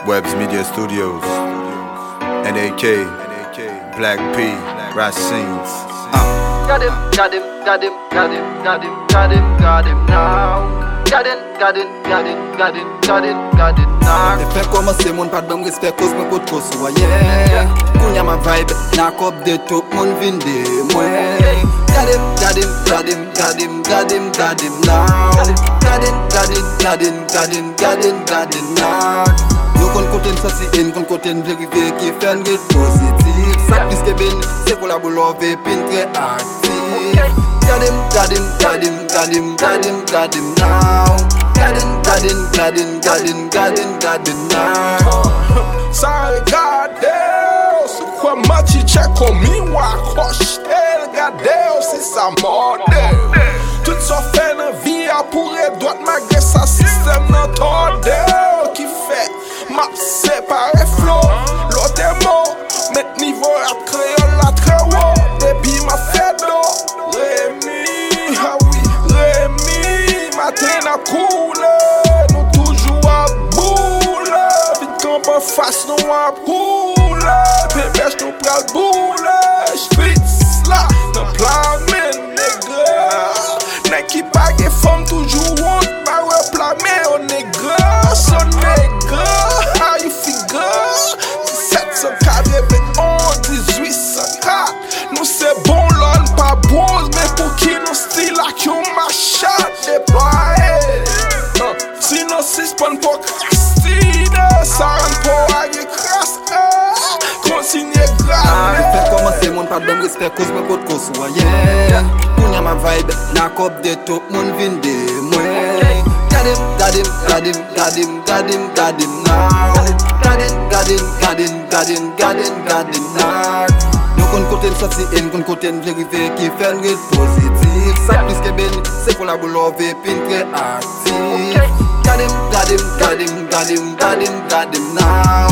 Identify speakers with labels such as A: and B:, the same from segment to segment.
A: Webbs Media Studios, NAK, Black P, Racines.
B: Got him now. Got him now.
C: Te fè komanse moun pat bam respect cause mwen pot koso yeah. Kounya ma vibe, na kop de top moun vinde mwen. Got him now. Got him now. Nou kon kote n sasi en, kon kote n verive ki fen get positif. Sak piske ben, se kolabo love pin tre aktif. Got him now. Got him now.
D: Sai Deus, como te comigo a costeira, Deus, essa moda. Tudo só fé na via, por droite, malgré ça, système não torde. Qui fait, map séparé flow, l'autre est mort, mettre niveau à créole la très haut. Depuis ma fête d'eau, Rémi, ah oui, Rémi, matin à couler, nous toujours à boule. Vite camp en face, nous à boule. Bébé, j'n'ou pral boule. Streets là, dans plan, men, nègre. N'est qui bague femme toujours honte, pas réclamer au nègre. Son nègre, how you figure? 1791, 1804. Nous c'est bon l'on pas bronze, mais pour qui nous style là qui on machat des bails. Sinon c'est pas pour Christine, ça rend pour aller crasse. Consigne grave.
C: Te fè komanse moun pat bam respect cause mwen pot koso yeah. Kounya ma vibe, na kop de top moun vinde mwen. Got him now. Got him now. Nou kon kote n sasi en, kon kote n verive ki fen get positif. Sak piske ben, se kolabo love pin tre aktif. Got him now.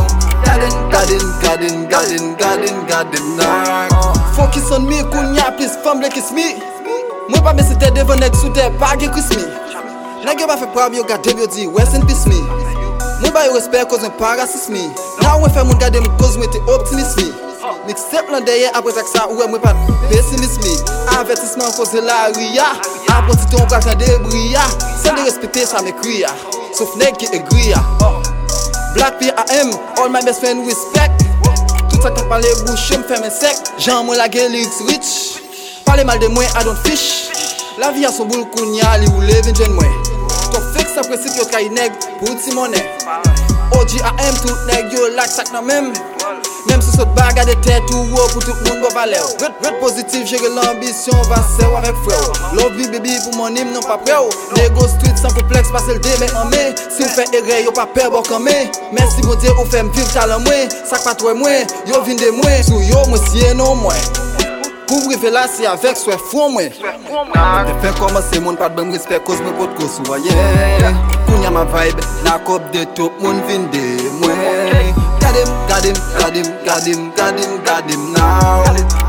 C: Got him now. Focus on me, kounya please famble kiss me. Mwen pa mese te devon neg sou te pa ge kiss me. Neg yo ba fe proud yo gade yo di rest in peace me. Mwen ba yo respect cause mwen pa racist me. Now mwen fe moun gade m cause mwen te optimist me. Nik step lan deye apre tak sa ouwe mwen pat pessimist me. Avertissement cause la ria. Apre ti ton prak nan debria. Sen de respecte sa me kriya. Sauf neg ki egriya. Black P.A.M. All my best friend respect. Tout sa tak pale bouche m fè men sek. Jan mwen la gen lyrics rich. Pale mal de mwen I don't fish. La vie a son boule kounya li ou levin jen mwen. Tok fik sa prinsip yo kay neg pou ti money. OGAM tout neg yo lak sak nan mem. Même si sot baga de tête ou wow pour tout le monde go valer. Red positif, gérer l'ambition, va serrer avec frère. Love me baby pour mon hymne non pas prêt. Nego street sans complexe, passe le dé mais en mai. Si vous faites erreur, yo pas peur bon comme moi. Merci mon Dieu, ou fait me vivre talent moi. Sac pas toi moi, yo vin de moi. Sou yo moi si non moi. Pour briver là c'est avec soit fou moi. Te fè komanse moun pat bam respect cause mwen pot koso yeah. Kounya ma vibe, na kop de top moun vinde mwen. Got him now.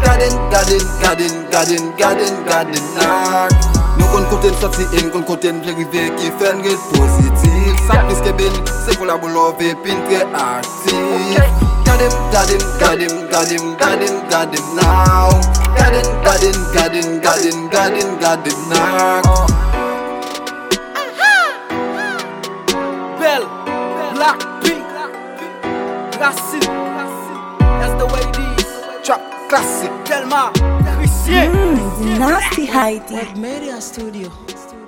C: Got him now. Nou kon kote n sasi en, kon kote n verive ki fen get positif. Sak piske ben, se kolabo love pin tre aktif. Got him now. Got him now.
B: Bell, Black P, Racine. That's the way it is.
C: Trap classic.
B: Delma, Christian.
E: The nasty Heidi.
F: Web Media Studio.